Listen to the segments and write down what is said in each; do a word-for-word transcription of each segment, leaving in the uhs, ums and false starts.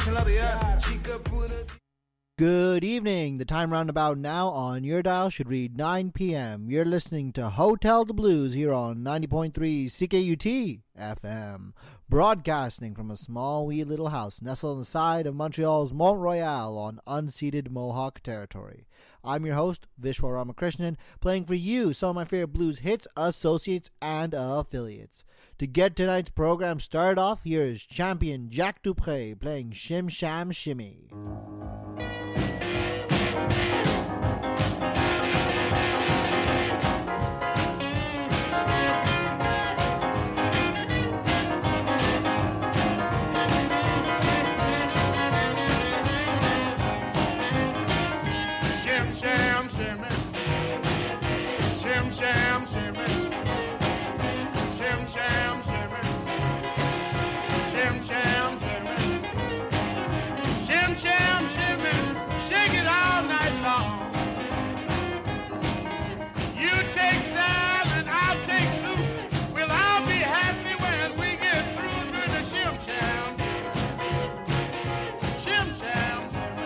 Good evening. The time roundabout now on your dial should read nine p.m. You're listening to Hotel the Blues here on ninety point three C K U T F M, broadcasting from a small wee little house nestled on the side of Montreal's Mont Royal on unceded Mohawk territory. I'm your host, Vishwa Ramakrishnan, playing for you some of my favorite blues hits, associates, and affiliates. To get tonight's program started off, here is champion Jack Dupré playing Shim Sham Shimmy. Sham shimmy, shim sham shimmy, shim sham shimmy, shim sham shimmy, shim sham shimmy, shake it all night long. You take salad, I'll take soup. We'll all be happy when we get through doing the shim sham, shim sham.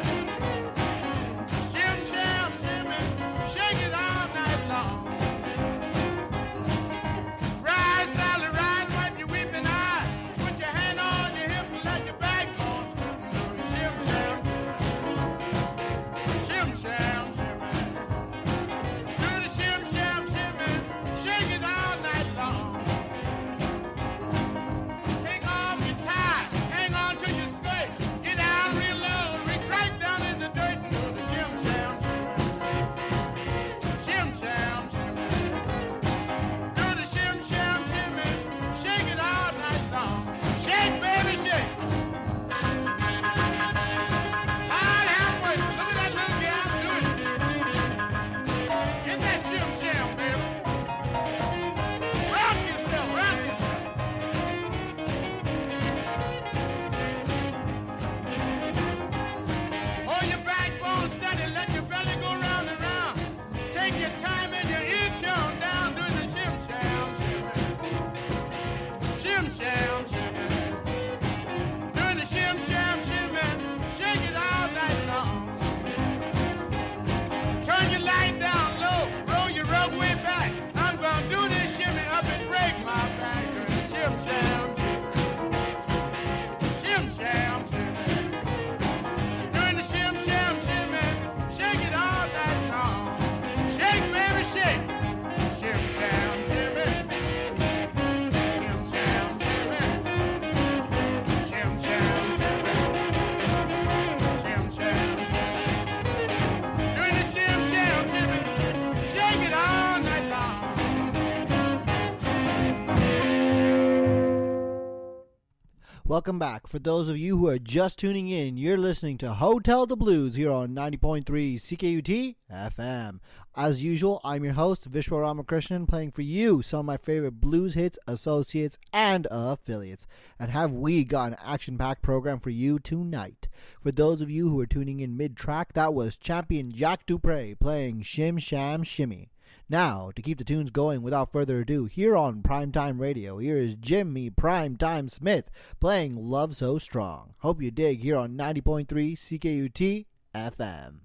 Welcome back. For those of you who are just tuning in, you're listening to Hotel the Blues here on ninety point three C K U T F M. As usual, I'm your host, Vishwa Ramakrishnan, playing for you some of my favorite blues hits, associates, and affiliates. And have we got an action-packed program for you tonight. For those of you who are tuning in mid-track, that was champion Jack Dupré playing Shim Sham Shimmy. Now, to keep the tunes going without further ado, here on Primetime Radio, here is Jimmy Primetime Smith playing Love So Strong. Hope you dig here on ninety point three C K U T F M.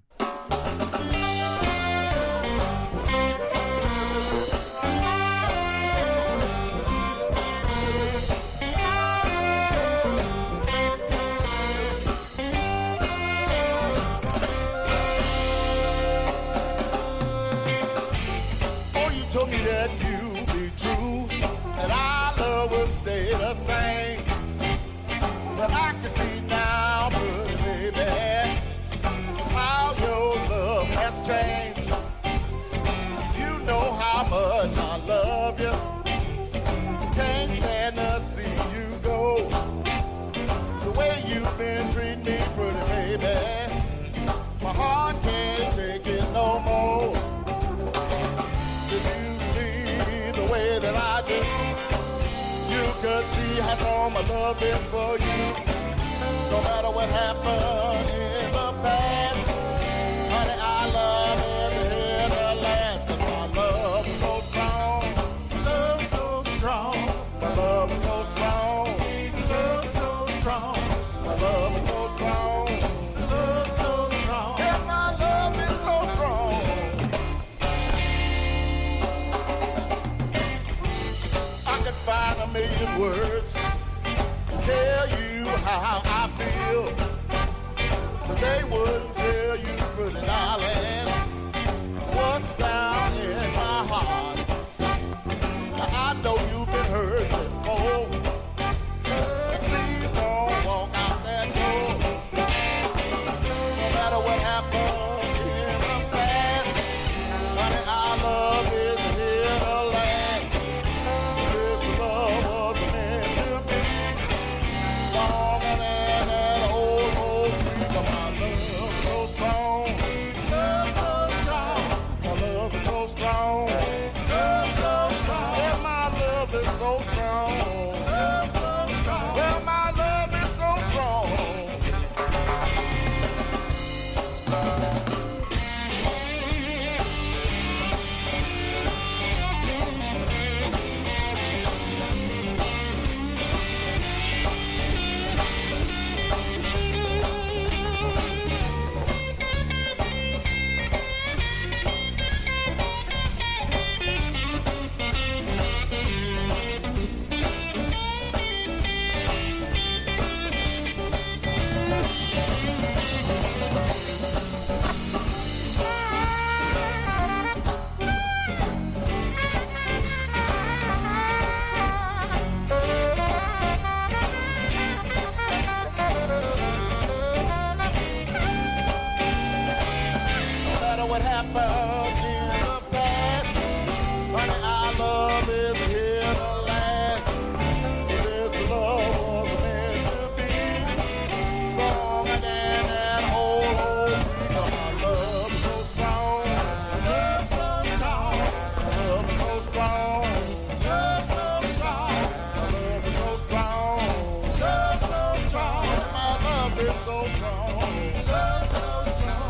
That you be true, and our love would stay the same. But I can see now, baby, how your love has changed. You know how much I love you. Can't stand to see you go. The way you've been treating me, pretty baby, my heart can't take it no more. The way that I do, you could see how strong my love is for you. No matter what happened in the past, honey, I love it to the last. Cause my love is so strong, love so strong, my love is so strong, love so strong, my love is so strong. find a million words to tell you how I feel, but they wouldn't tell you, pretty darling, what's down in my heart. Now, I know you've been hurt before. Please don't walk out that door. No matter what happened in the past, honey, our love is here to last. This love was meant to be longer than that old, old tree. My love is so strong, love so strong. My love is so strong, love so strong. Yeah, my love is so strong, love so strong. Well, my love is so strong. No matter what happened in the past, honey, our love is here to last. This love was meant to be stronger than that old, old tree. My love is so strong, love so strong. My love is so strong, love so strong. My love is so strong, love so strong. My love is so strong, love so strong.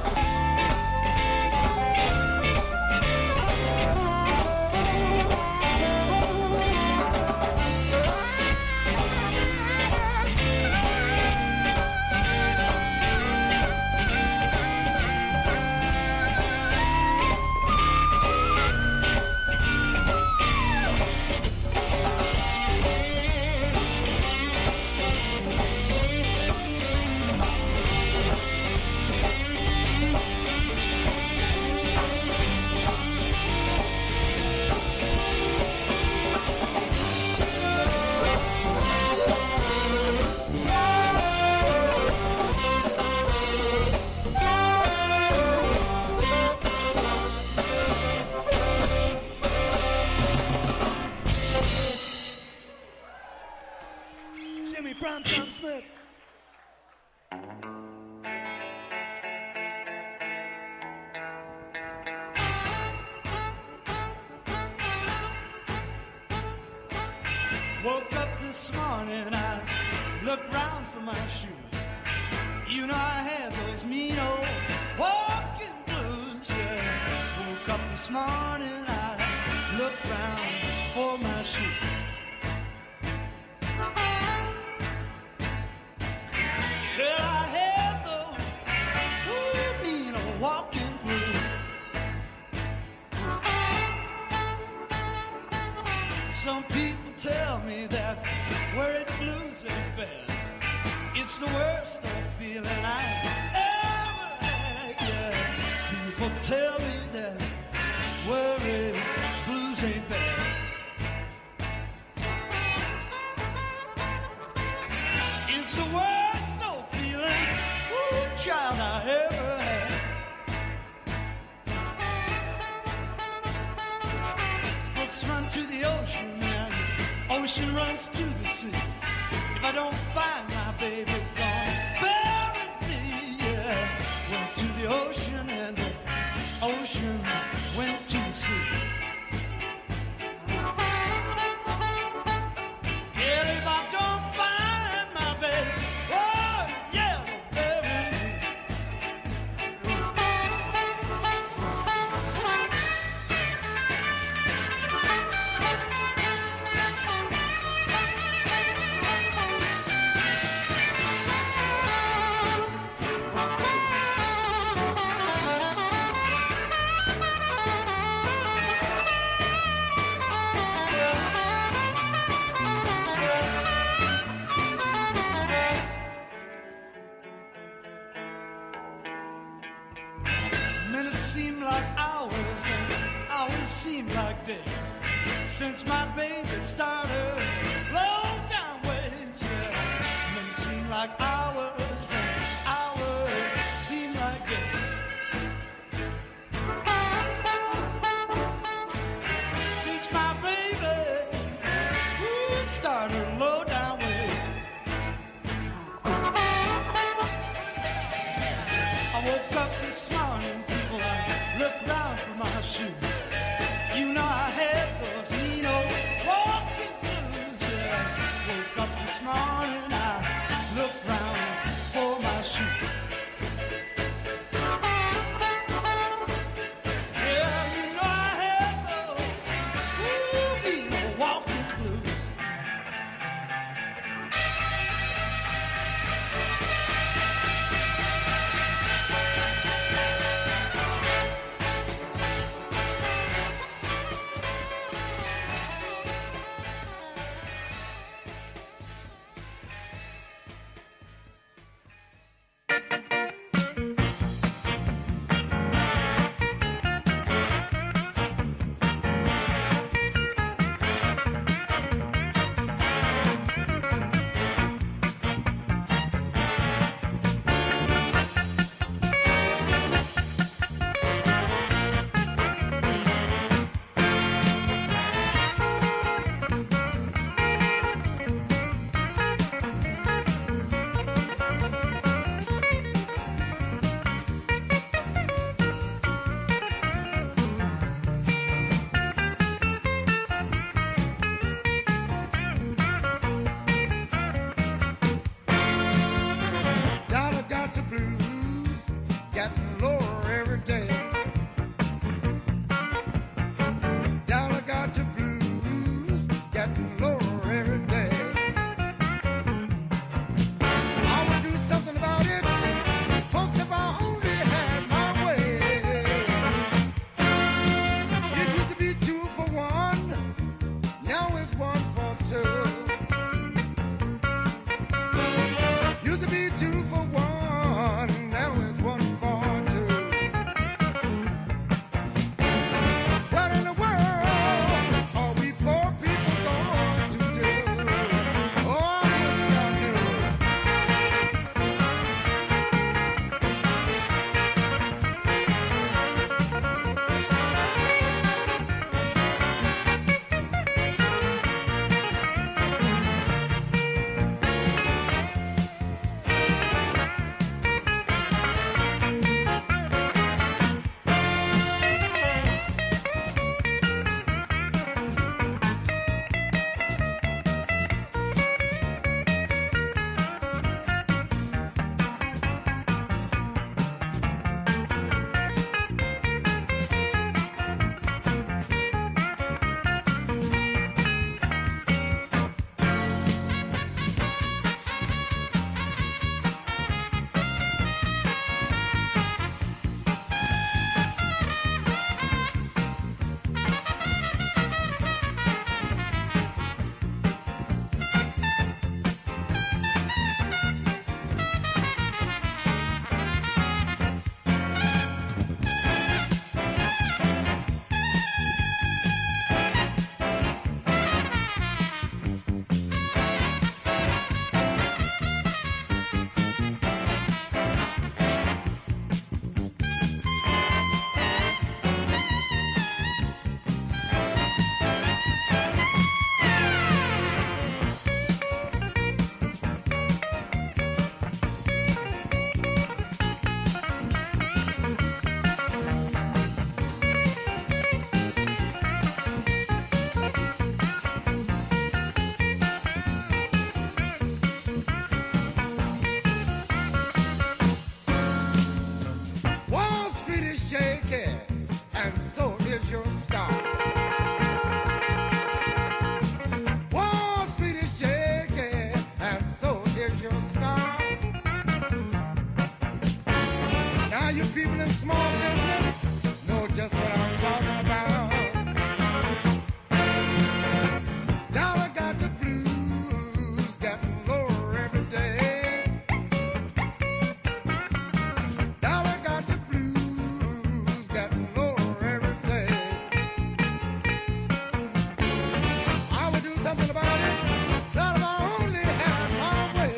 Jimmy Brown, Tom Smith. Woke up this morning, I looked round for my shoes. You know I had those mean old walking blues, yeah. Woke up this morning, I looked round for my shoes. Well, I had those ooh, mean old walking blues. Some people tell me that worried blues are bad. It's the worst old feeling I ever had, yeah. People tell me that worried blues ain't bad. It's the worst old feeling, ooh, child, I ever had. Brooks run to the ocean and ocean runs to the sea. If I don't find my baby gone, bury me, yeah. Went to the ocean and the ocean went to the sea. Yeah, if I don't find my baby, oh, yeah, they'll bury me. baby started low down ways, yeah. Men seem like hours and hours seem like days. Since my baby ooh, started low down ways, I woke up this morning, people, I looked round for my shoes. You know I had those mean old walking blues, yeah. Woke up this morning, I looked round for my shoes. Yeah, you know I had those ooh, mean old walking blues. Dollar got the blues, getting lower every day. Dollar got the blues, getting lower every day. I would do something about it, folks, if I only had my way. It used to be two for one, now it's one for two. Used to be two for one, now it's one for two. What in the world are we poor people going to? something about it. That if I only had my way.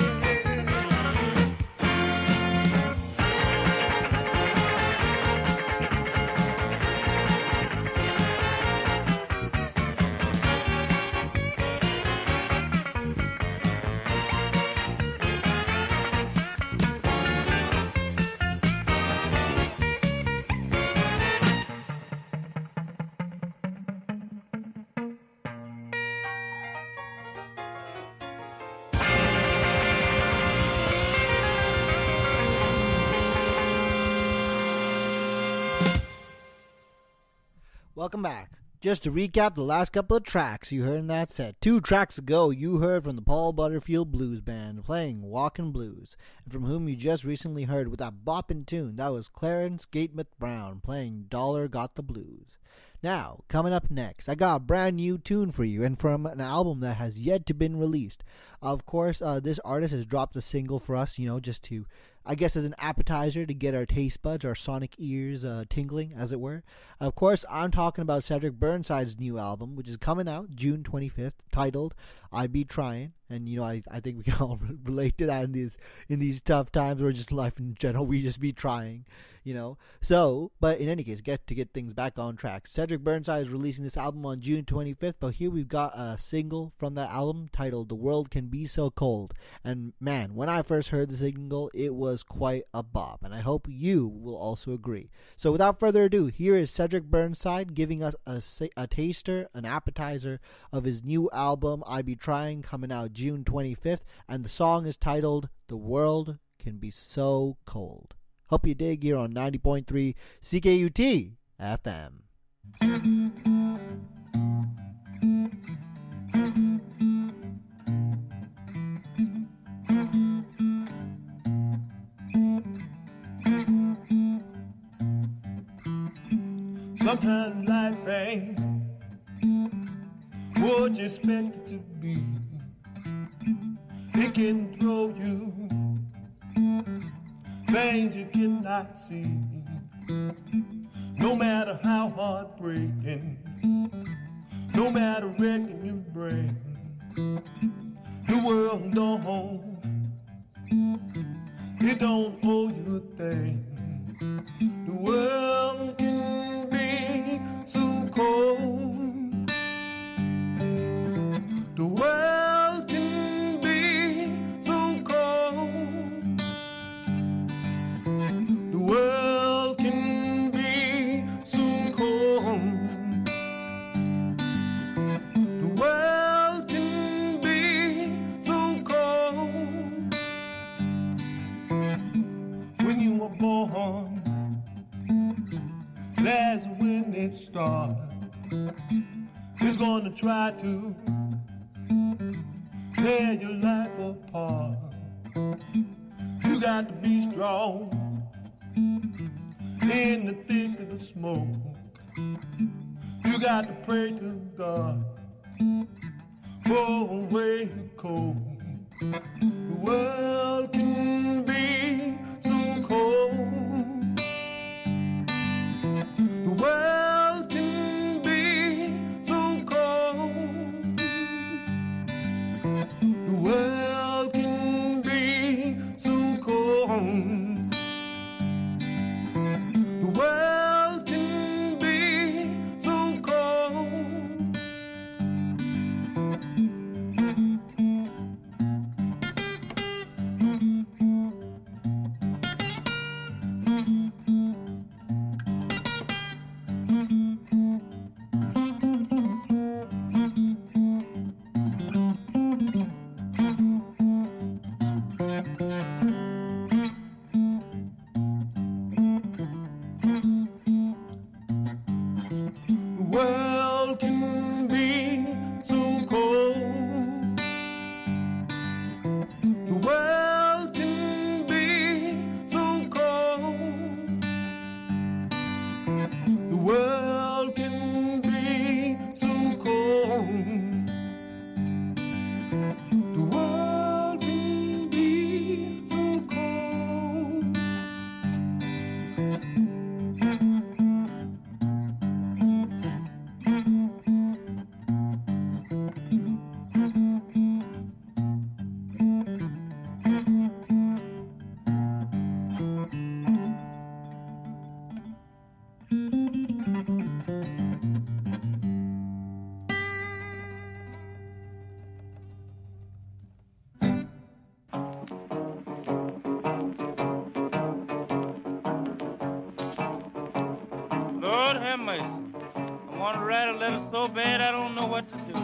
Welcome back. Just to recap the last couple of tracks you heard in that set. Two tracks ago, you heard from the Paul Butterfield Blues Band playing Walkin' Blues, and from whom you just recently heard with that boppin' tune, that was Clarence Gatemouth Brown playing Dollar Got the Blues. Now, coming up next, I got a brand new tune for you, and from an album that has yet to been released. Of course, uh, this artist has dropped a single for us, you know, just to, I guess, as an appetizer to get our taste buds, our sonic ears uh, tingling, as it were. Of course, I'm talking about Cedric Burnside's new album, which is coming out June twenty-fifth, titled I Be Trying. And, you know, I, I think we can all relate to that in these, in these tough times, or just life in general. We just be trying, you know. So, but in any case, get to get things back on track. Cedric Burnside is releasing this album on June twenty-fifth, but here we've got a single from that album titled The World Can Be So Cold. And, man, when I first heard the single, it was quite a bop, and I hope you will also agree. So, without further ado, here is Cedric Burnside giving us a, a taster, an appetizer of his new album, I Be Trying, coming out June twenty-fifth, and the song is titled The World Can Be So Cold. Hope you dig here on ninety point three C K U T F M. Sometimes life ain't what you expect it to be. It can throw you things you cannot see. No matter how heartbreaking, no matter wrecking you bring, the world don't, it don't owe you a thing. The world can be so cold. The world can be so cold. The world can be so cold. The world can be so cold. When you were born, that's when it starts. It's gonna try to tear your life apart. You got to be strong in the thick of the smoke. You got to pray to God for a way to cope. The world can be so cold. The world can be so cold. The world can be so cold. The world can be so cold. Lord have mercy. I want to write a letter so bad I don't know what to do.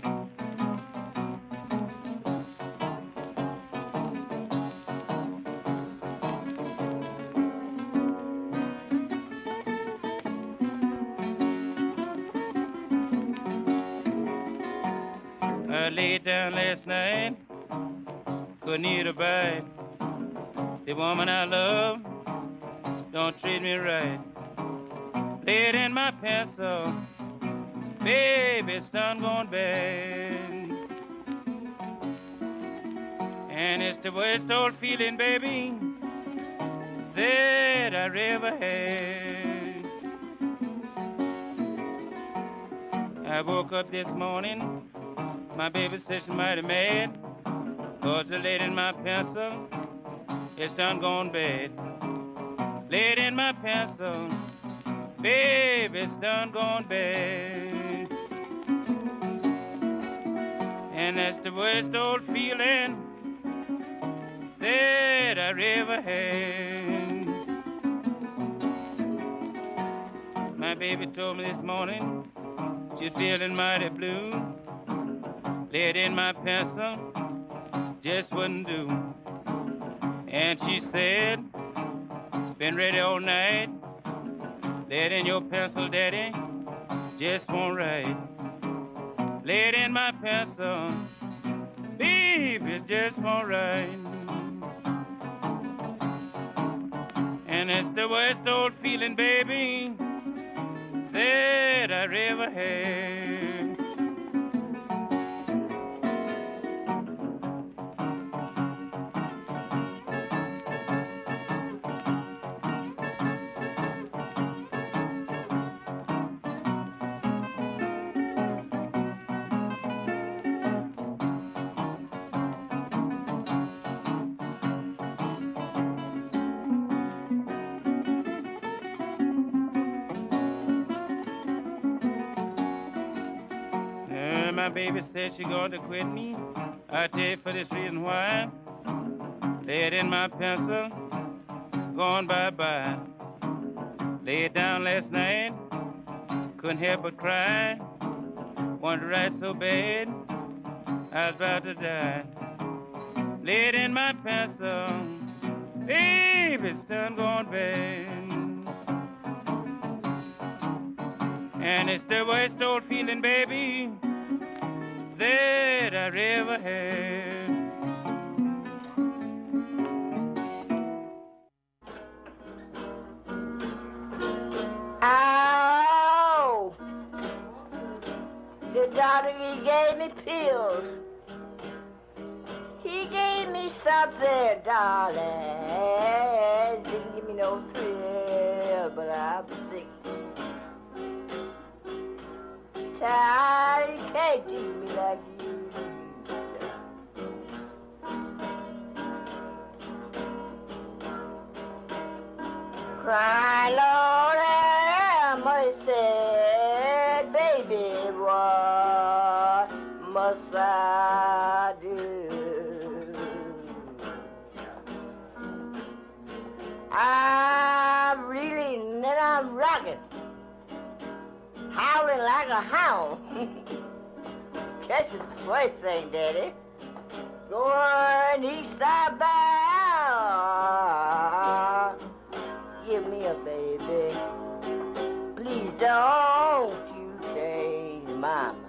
I laid down last night, couldn't eat a bite. The woman I love don't treat me right. Laid in my pencil, baby, it's done gone bad. And it's the worst old feeling, baby, that I ever had. I woke up this morning, my baby said she mighty mad, 'cause the lady in my pencil, it's done gone bad. Lady in my pencil, baby, it's done gone bad. And that's the worst old feeling that I ever had. My baby told me this morning she's feeling mighty blue. Laid in my pencil, just wouldn't do. And she said, been ready all night. Laid in your pencil, daddy, just won't write. Laid in my pencil, baby, just won't write. And it's the worst old feeling, baby, that I ever had. My baby said she going to quit me. I tell you for this reason why. Laid in my pencil, going bye-bye. Laid down last night, couldn't help but cry. Wanted to write so bad, I was about to die. Laid in my pencil, baby, it's done gone bad. And it's the worst old feeling, baby, that I ever had. Ow! The doctor, he gave me pills. He gave me something, darling. Didn't give me no thrill, but I'm sick. Child, you can't do me like you do. Cry, Lord, have mercy, baby, what must I do? I'm reeling and I'm rocking, howling like a hound. That's the first thing, Daddy. Going east side bound. Give me a baby. Please don't you change my mind.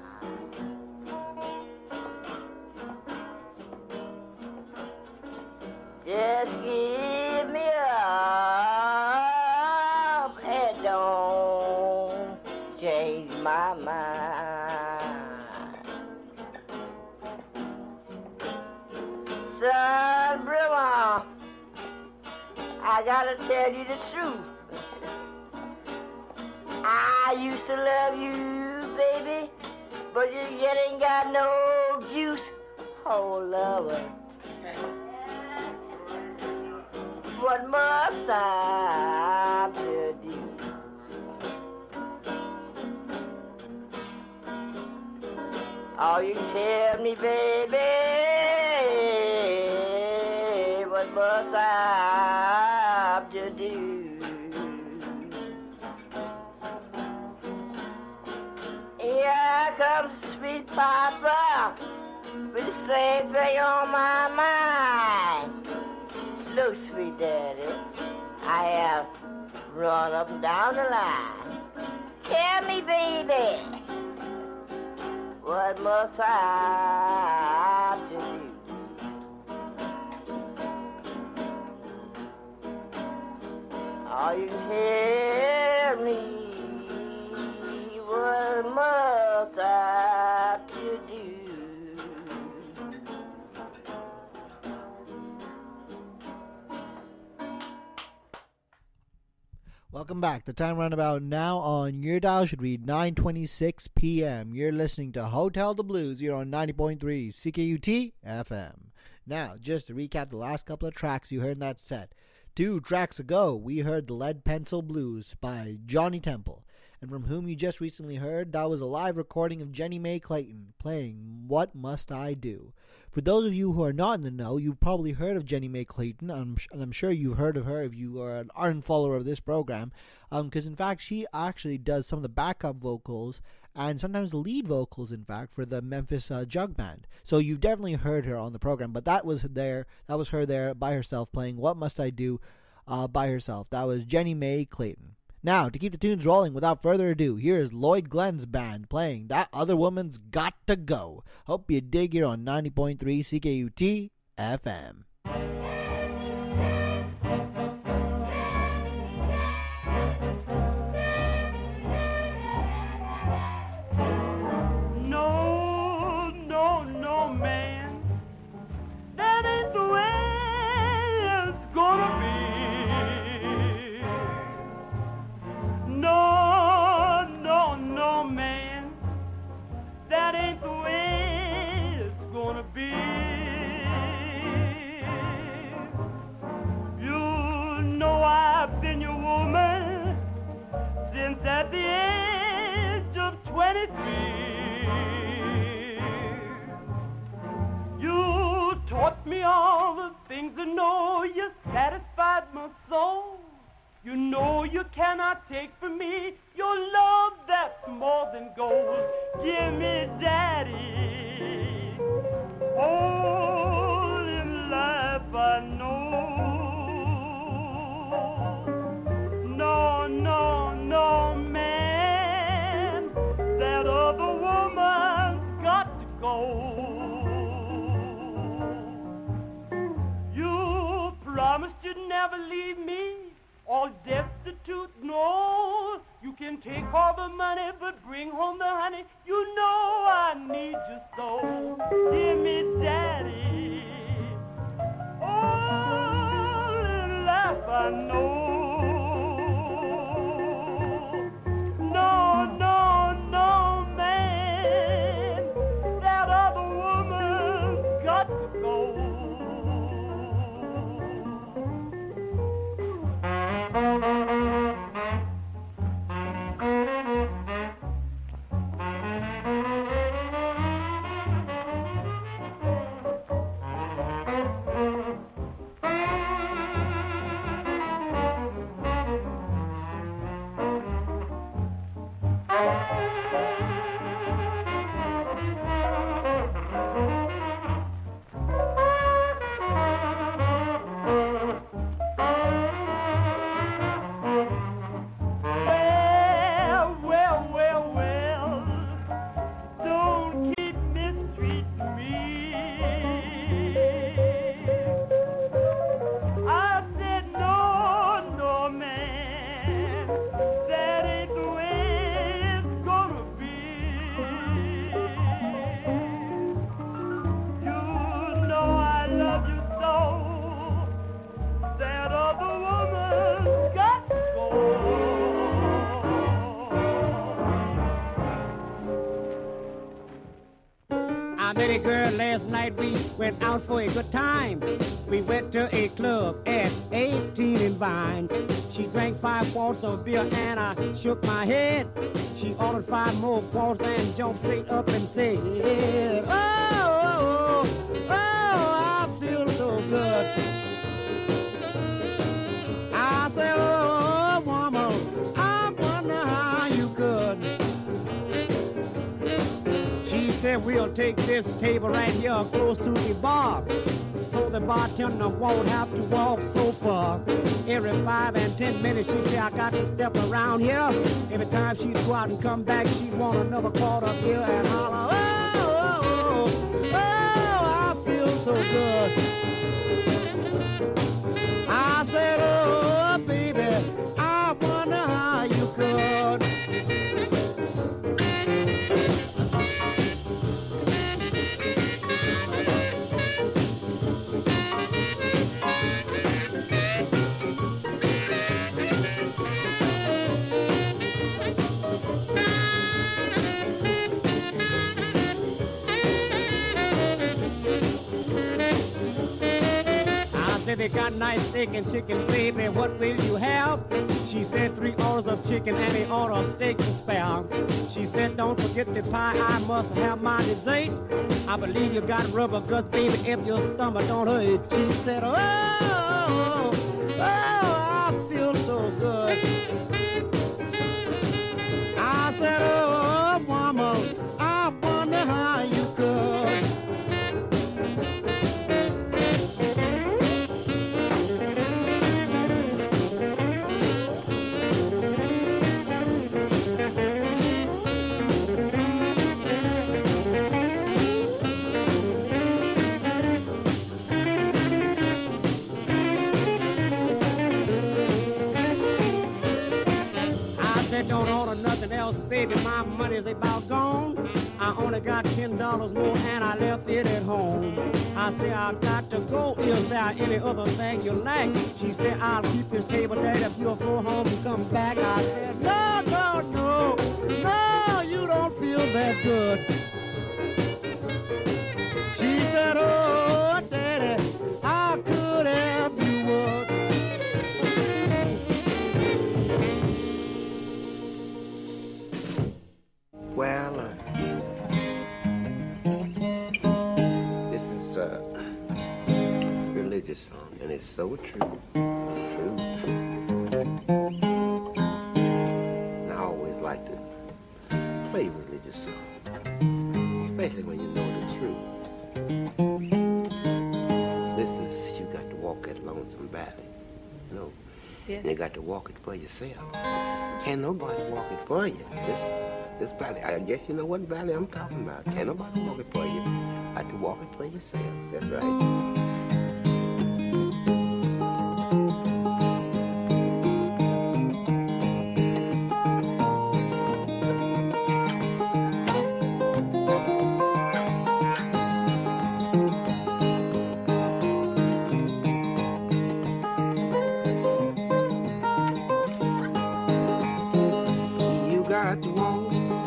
Just give me up and don't change my mind. Son, brother, I gotta tell you the truth. I used to love you, baby, but you yet ain't got no juice. Oh, lover, what must I do? Oh, you tell me, baby, what must I do? Papa, with the same thing on my mind. Look, sweet daddy, I have run up and down the line. Tell me, baby, what must I do? Oh, you tell me, what must I to do? Welcome back. The time roundabout now on your dial should read nine twenty-six p.m. You're listening to Hotel the Blues here on ninety point three C K U T F M. Now, just to recap the last couple of tracks you heard in that set. Two tracks ago, we heard the Lead Pencil Blues by Johnny Temple. And from whom you just recently heard, that was a live recording of Jenny May Clayton playing What Must I Do. For those of you who are not in the know, you've probably heard of Jenny May Clayton, and I'm sure you've heard of her if you are an ardent follower of this program, because um, in fact she actually does some of the backup vocals and sometimes the lead vocals, in fact, for the Memphis uh, Jug Band. So you've definitely heard her on the program, but that was there, that was her there by herself playing What Must I Do uh, by herself. That was Jenny May Clayton. Now, to keep the tunes rolling, without further ado, here is Lloyd Glenn's band playing That Other Woman's Got to Go. Hope you dig here on ninety point three C K U T F M. No, no, no, man. That ain't the way it's gonna be. No, no, no, man, that ain't the way it's gonna be. You know I've been your woman since at the age of twenty-three. You taught me all the things I know, you satisfied my soul. You know you cannot take from me your love that's more than gold. Give me daddy, all in life I know. No, no, no, man, that other woman's got to go. You promised you'd never leave me all destitute, no. You can take all the money, but bring home the honey. You know I need you so. Give me daddy, all in life I know. No, no, no, man, that other woman's got to go. I met a girl last night, we went out for a good time. We went to a club at eighteen and Vine. She drank five quarts of beer and I shook my head. She ordered five more quarts and jumped straight up and said, oh, oh, oh, oh, I feel so good. I said, oh, woman, I wonder how you could. She said, we we'll take this table right here close to the bar, so the bartender won't have to walk so far. Every five and ten minutes she say I got to step around here. Every time she'd go out and come back, she'd want another quarter here and holler, oh, oh, oh, oh, I feel so good. I said, oh, baby, I wonder how you could. Said they got nice steak and chicken, baby, what will you have? She said three orders of chicken and an order of steak and spare. She said don't forget the pie, I must have my dessert. I believe you got rubber guts, baby, if your stomach don't hurt. She said, oh, oh, oh, I feel so good. I said, oh, mama, I wonder how you could. Don't order nothing else, baby, my money's about gone. I only got ten dollars more and I left it at home. I said, I got to go, is there any other thing you like? She said, I'll keep this table there if you'll go home and come back. I said, no, no, no, no, you don't feel that good. She said, oh, daddy, how could if you would? Well, uh, this is a religious song, and it's so true. It's true. And I always like to play religious songs, especially when you know the truth. This is, you got to walk that lonesome valley, you know. Yes. And you got to walk it for yourself. Can't nobody walk it for you. This, This valley, I guess you know what valley I'm talking about. Can't nobody walk it for you. You have to walk it for yourself. That's right. You got to walk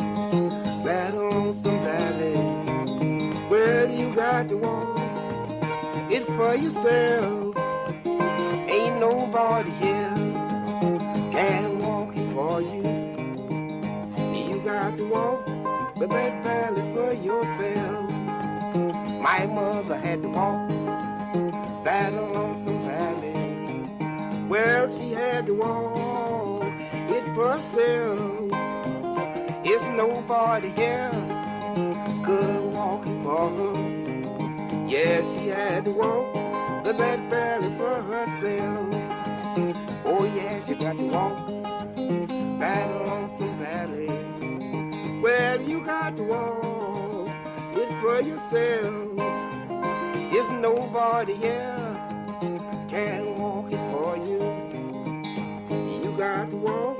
to walk it for yourself. Ain't nobody here can walk it for you. You got to walk the Red Valley for yourself. My mother had to walk that lonesome valley. Well, she had to walk it for herself. It's nobody here could walk it for her. Yeah, she had to walk the Red Valley for herself. Oh yeah, she got to walk that lonesome valley. Well, you got to walk it for yourself. There's nobody here can walk it for you. You got to walk.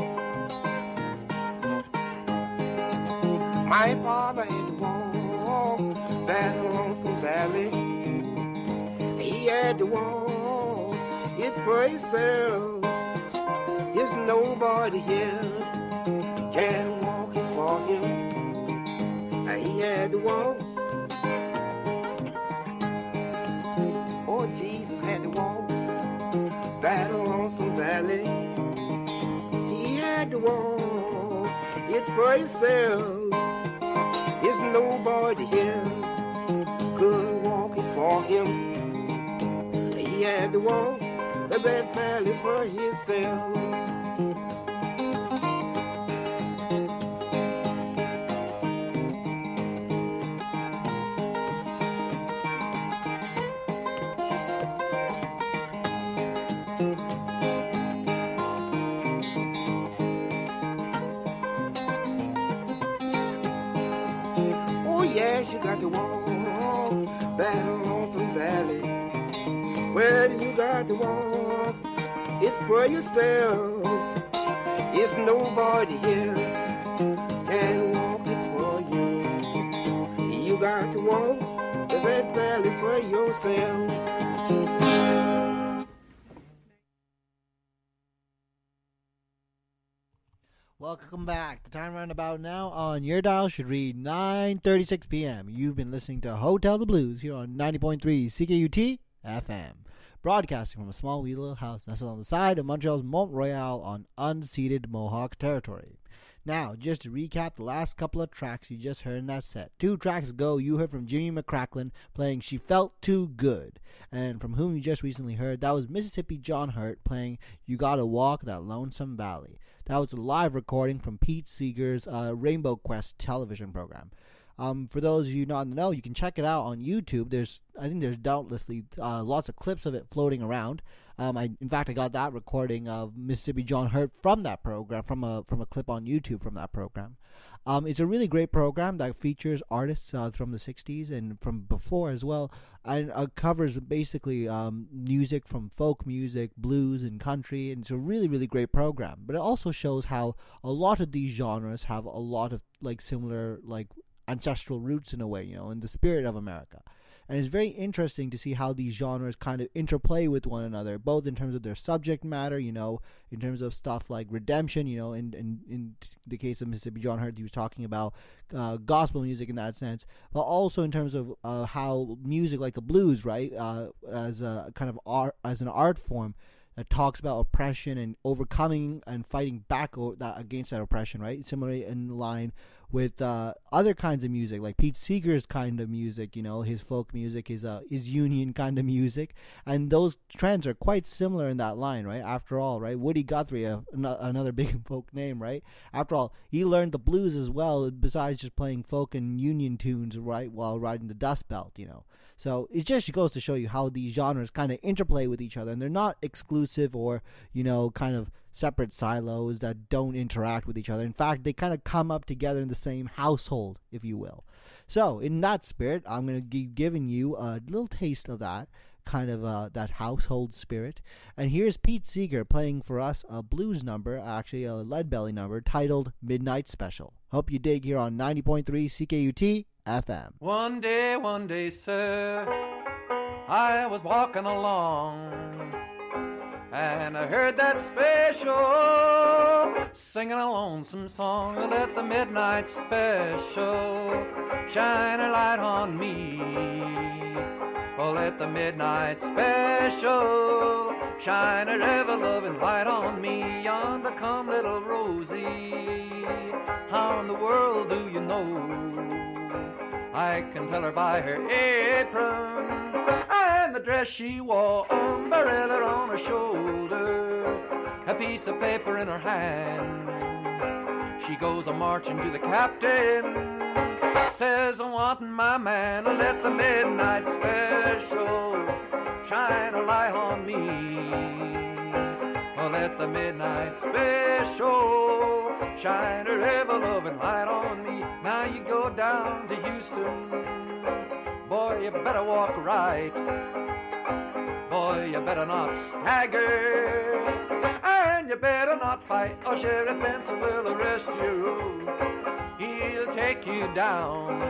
My father had to walk that lonesome valley. He had to walk it for himself. There's nobody here can walk it for him. He had to walk. Oh, Jesus had to walk that lonesome valley. He had to walk it for himself. There's nobody here could walk it for him. He had to walk the Red Valley for himself. yes, you got to walk that lonesome valley. Well, you got to walk, it's for yourself. It's nobody here can walk it for you. You got to walk the red valley for yourself. Welcome back. The time roundabout now on your dial should read nine thirty-six p.m. You've been listening to Hotel the Blues here on ninety point three C K U T F M. Broadcasting from a small wee little house nestled on the side of Montreal's Mont Royal on unceded Mohawk territory. Now, just to recap the last couple of tracks you just heard in that set. Two tracks ago, you heard from Jimmy McCracklin playing She Felt Too Good. And from whom you just recently heard, that was Mississippi John Hurt playing You Gotta Walk That Lonesome Valley. That was a live recording from Pete Seeger's uh, Rainbow Quest television program. Um, for those of you not in the know, you can check it out on YouTube. There's, I think there's doubtlessly uh, lots of clips of it floating around. Um, I, in fact, I got that recording of Mississippi John Hurt from that program, from a from a clip on YouTube from that program. Um, it's a really great program that features artists uh, from the sixties and from before as well, and uh, covers basically um, music from folk music, blues, and country. And it's a really, really great program. But it also shows how a lot of these genres have a lot of like similar like ancestral roots in a way, you know, in the spirit of America. And it's very interesting to see how these genres kind of interplay with one another, both in terms of their subject matter, you know, in terms of stuff like redemption, you know, in in, in the case of Mississippi John Hurt, he was talking about uh, gospel music in that sense, but also in terms of uh, how music like the blues, right, uh, as a kind of art, as an art form, that talks about oppression and overcoming and fighting back o- that, against that oppression, right? Similarly in line with uh, other kinds of music, like Pete Seeger's kind of music, you know, his folk music, his uh, his union kind of music, and those trends are quite similar in that line, right? After all, right? Woody Guthrie, uh, an- another big folk name, right? After all, he learned the blues as well, besides just playing folk and union tunes, right, while riding the Dust Belt, you know. So it just goes to show you how these genres kind of interplay with each other, and they're not exclusive or, you know, kind of separate silos that don't interact with each other. In fact, they kind of come up together in the same household, if you will. So in that spirit, I'm going to be giving you a little taste of that kind of uh, that household spirit. And here's Pete Seeger playing for us a blues number, actually a Leadbelly number, titled Midnight Special. Hope you dig here on ninety point three C K U T F M. One day, one day, sir, I was walking along, and I heard that special singing a lonesome song. Let the midnight special shine a light on me. Oh, let the midnight special shine a ever-loving light on me. Yonder come little Rosie, how in the world do you know? I can tell her by her apron and the dress she wore, umbrella on her shoulder, a piece of paper in her hand. She goes a marching to the captain, says, I want my man to let the midnight special shine a light on me. Oh, let the midnight special shine a ever-loving light on me. Now you go down to Houston, boy, you better walk right. Boy, you better not stagger, and you better not fight, or Sheriff Benson will arrest you. He'll take you down,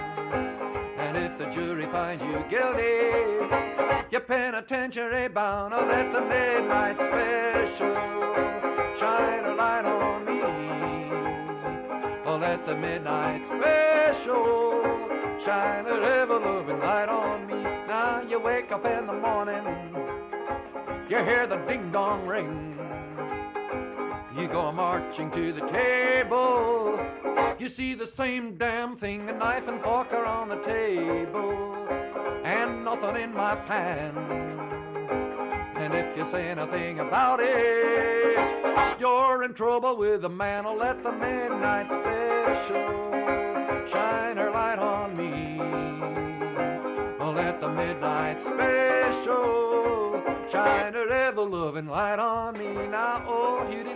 and if the jury finds you guilty, you're penitentiary bound. Oh, let the midnight special shine a light on me. Oh, let the midnight special shine a ever-loving light on me. Now you wake up in the morning, you hear the ding-dong ring. You go marching to the table, you see the same damn thing, a knife and fork are on the table, and nothing in my pan. And if you say anything about it, you're in trouble with the man. Oh, let the midnight special shine her light on me. Oh, let the midnight special shine her ever-loving light on me. Now, oh, Hughie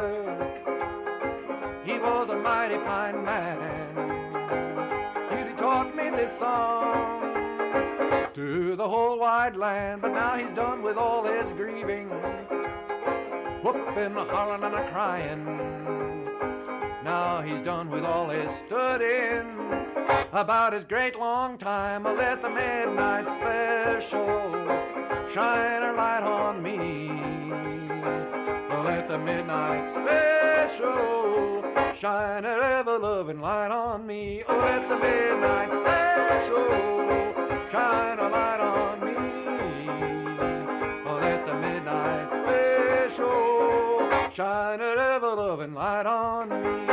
Ledbetter, he was a mighty fine man. Hughie this song to the whole wide land. But now he's done with all his grieving, whooping, a hollering, and a crying. Now he's done with all his studying about his great long time. I'll let the midnight special shine a light on me. I'll let the midnight special shine a ever-loving light on me. Oh, let the midnight special shine a light on me. Oh, let the midnight special shine a ever-loving light on me.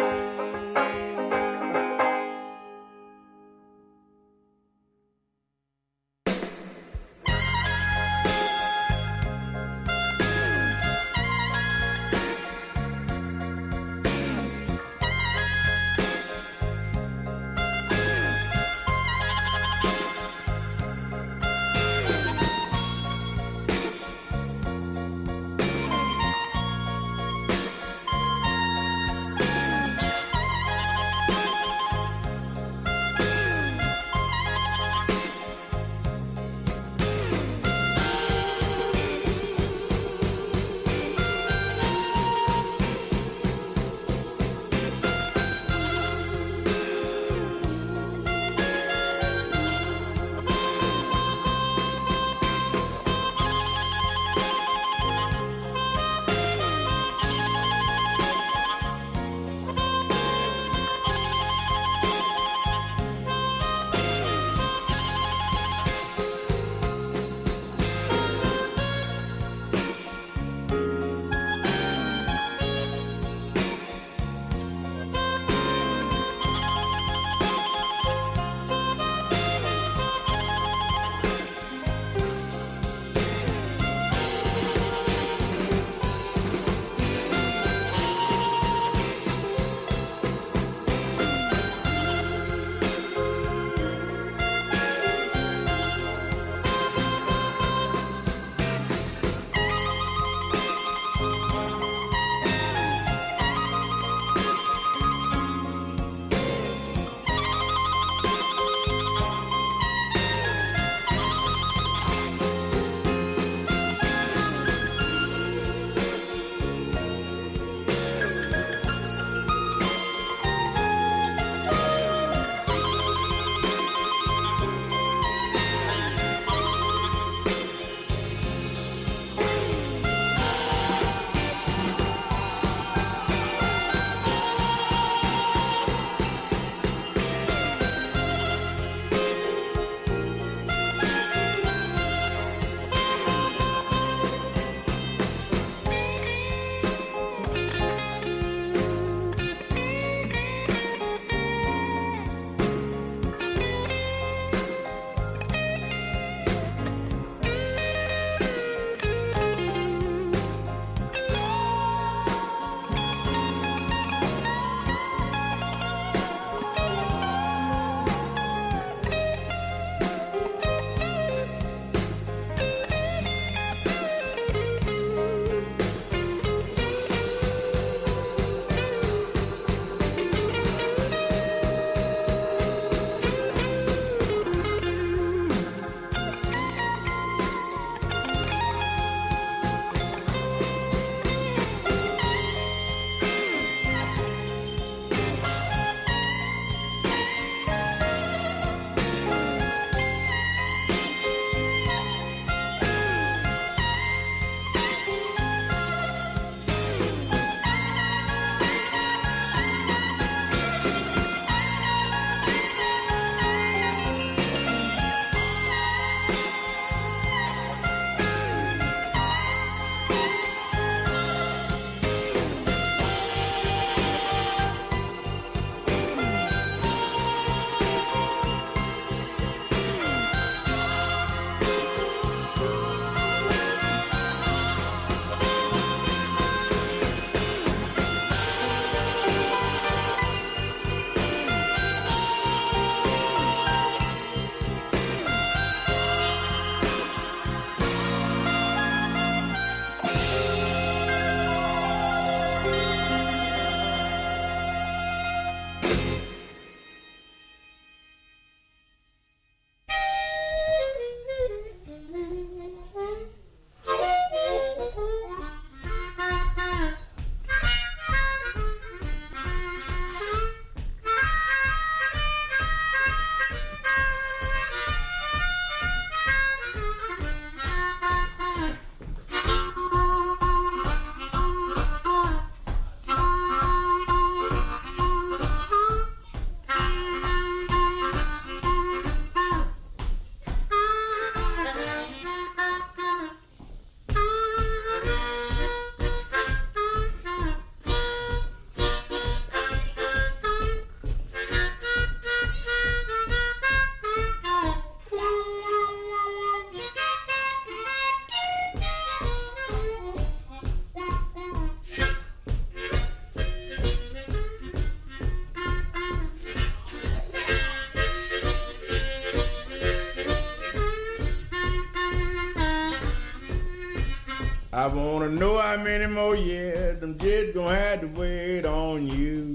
I wanna know how many more years I'm just gonna have to wait on you.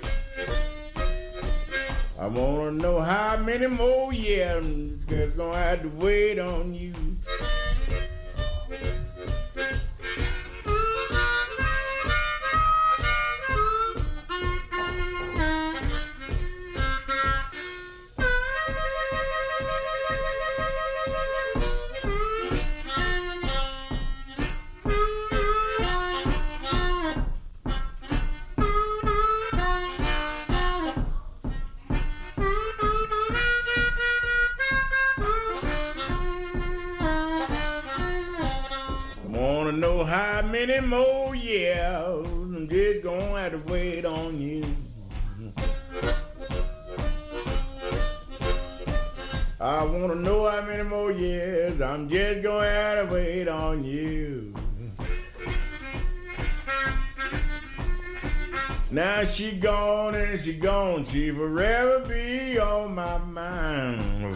I wanna know how many more years I'm just gonna have to wait on you. How many more years I'm just gonna have to wait on you. I wanna know how many more years I'm just gonna have to wait on you. Now she gone and she gone, she forever be on my mind.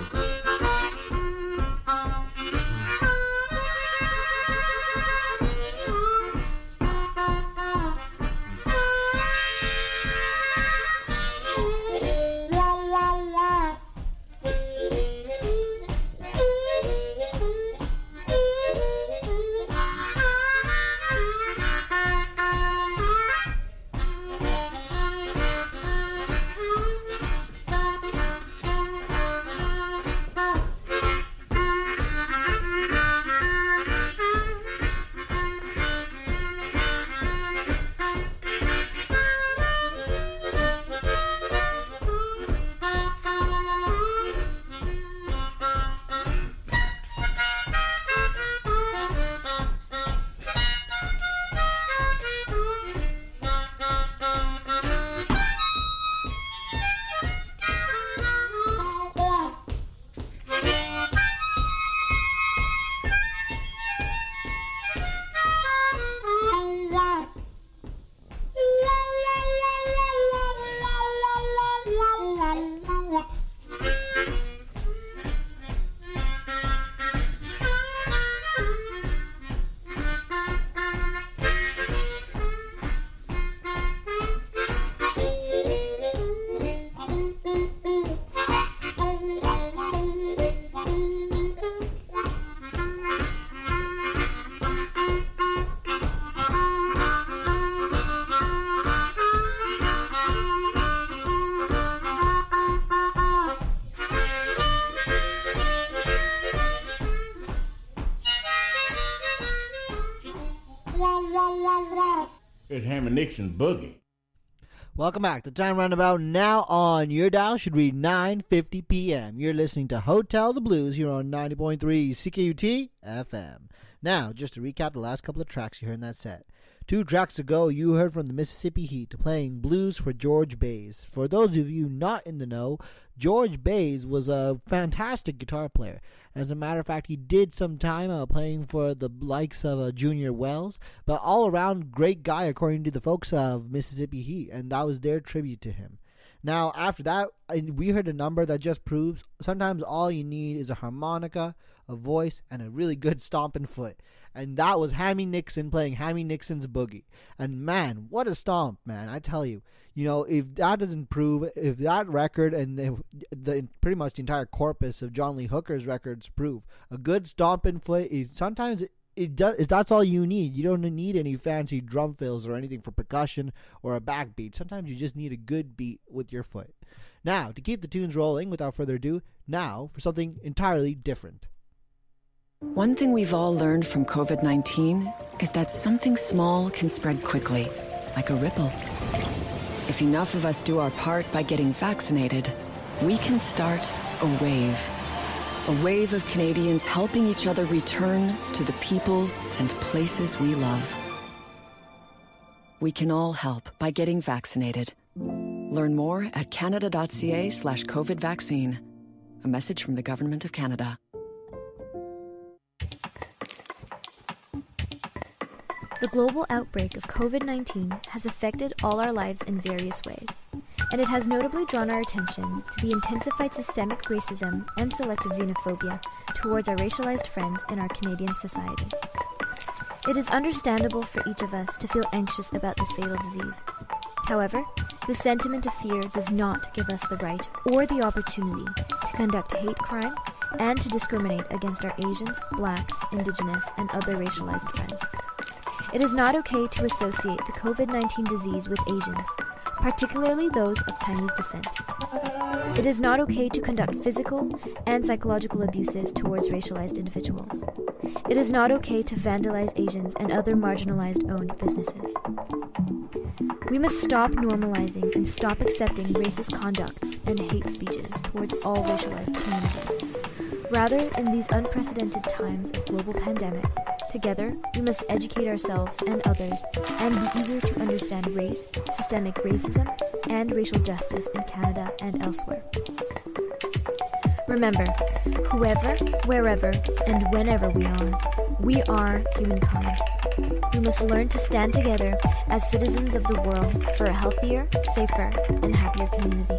It's Hammer Nixon Boogie. Welcome back. The time roundabout now on your dial should read nine fifty p.m. You're listening to Hotel the Blues here on ninety point three C K U T F M. Now, just to recap the last couple of tracks you heard in that set. Two tracks ago, you heard from the Mississippi Heat playing Blues for George Bays. For those of you not in the know, George Bays was a fantastic guitar player. As a matter of fact, he did some time uh, playing for the likes of uh, Junior Wells, but all around great guy according to the folks of Mississippi Heat, and that was their tribute to him. Now, after that, we heard a number that just proves sometimes all you need is a harmonica, a voice, and a really good stomping foot. And that was Hammy Nixon playing Hammy Nixon's Boogie. And man, what a stomp, man. I tell you, you know, if that doesn't prove, if that record and if the pretty much the entire corpus of John Lee Hooker's records prove, a good stomping foot, is sometimes it, it does, that's all you need. You don't need any fancy drum fills or anything for percussion or a backbeat. Sometimes you just need a good beat with your foot. Now, to keep the tunes rolling, without further ado, now for something entirely different. One thing we've all learned from covid nineteen is that something small can spread quickly, like a ripple. If enough of us do our part by getting vaccinated, we can start a wave. A wave of Canadians helping each other return to the people and places we love. We can all help by getting vaccinated. Learn more at canada.ca slash COVID vaccine. A message from the Government of Canada. The global outbreak of covid nineteen has affected all our lives in various ways, and it has notably drawn our attention to the intensified systemic racism and selective xenophobia towards our racialized friends in our Canadian society. It is understandable for each of us to feel anxious about this fatal disease. However, the sentiment of fear does not give us the right or the opportunity to conduct hate crime and to discriminate against our Asians, Blacks, Indigenous, and other racialized friends. It is not okay to associate the COVID nineteen disease with Asians, particularly those of Chinese descent. It is not okay to conduct physical and psychological abuses towards racialized individuals. It is not okay to vandalize Asians and other marginalized owned businesses. We must stop normalizing and stop accepting racist conducts and hate speeches towards all racialized communities. Rather, in these unprecedented times of global pandemic, together we must educate ourselves and others and be eager to understand race, systemic racism, and racial justice in Canada and elsewhere. Remember, whoever, wherever, and whenever we are, we are humankind. We must learn to stand together as citizens of the world for a healthier, safer, and happier community.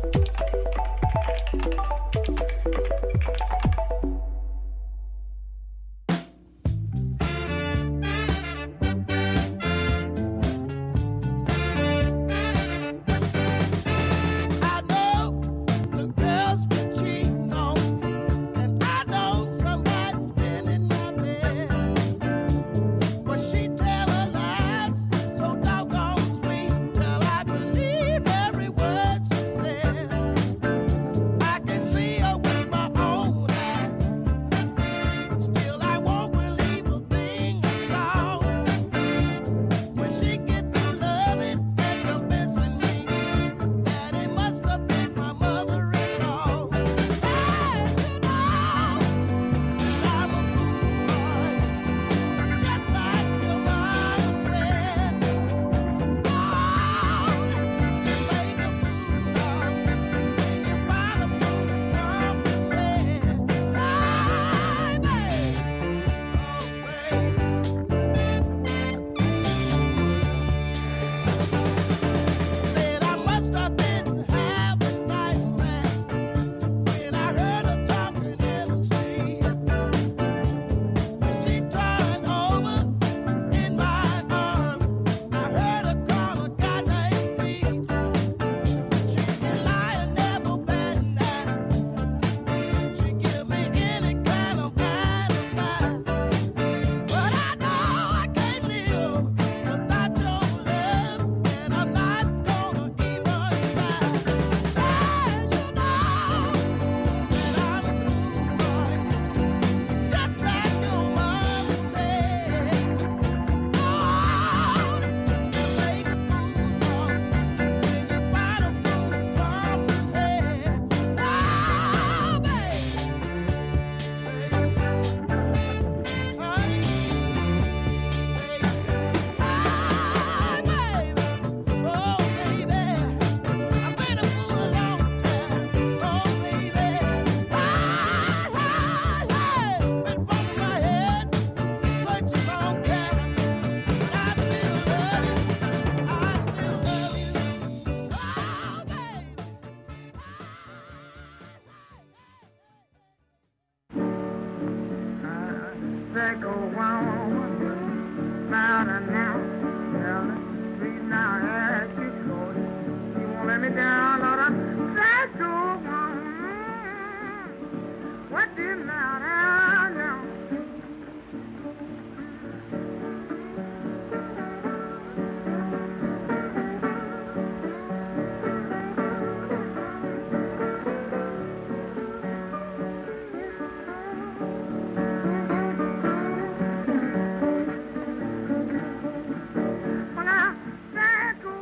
When I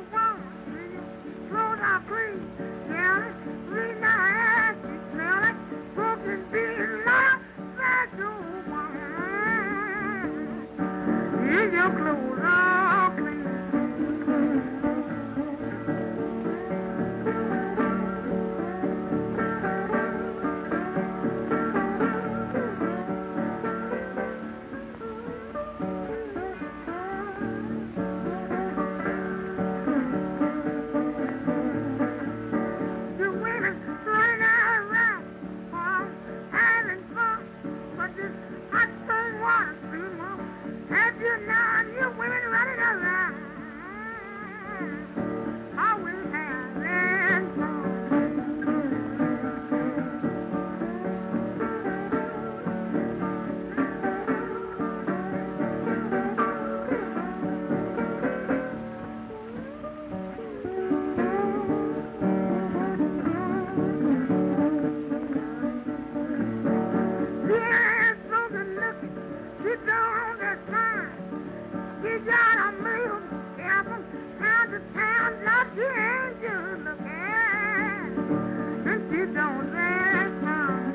she ain't good looking, and she don't dress fine.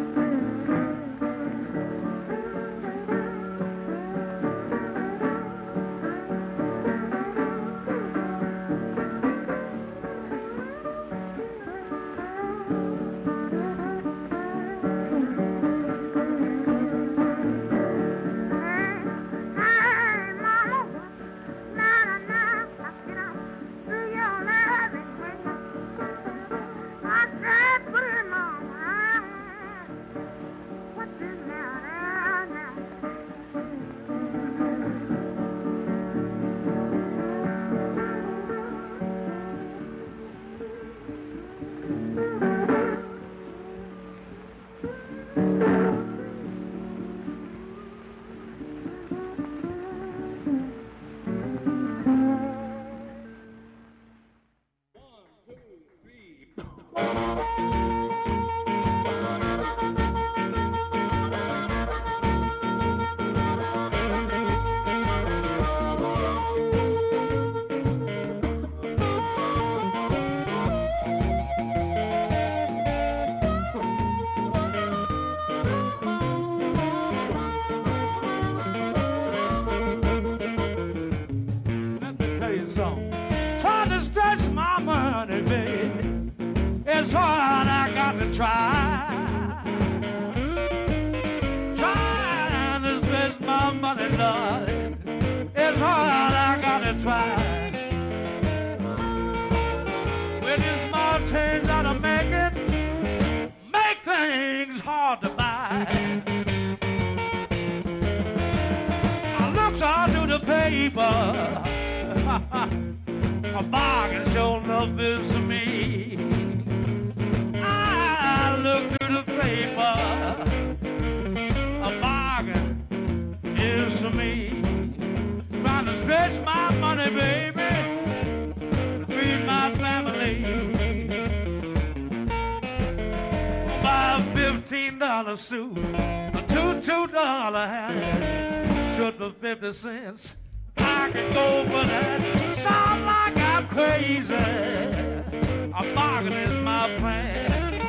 Trying to stretch my money, baby. It's hard, I got to try. Trying to stretch my money, darling. It's hard, I got to try. With this small change that I'm making, make things hard to buy. I look all through the paper. A bargain sure enough is to me. I look through the paper. A bargain is to me. Trying to stretch my money, baby, to feed my family. Buy a fifteen dollar suit, a two two dollar hat, should for fifty cents. I can go for that. Sound like I'm crazy. A bargain is my plan.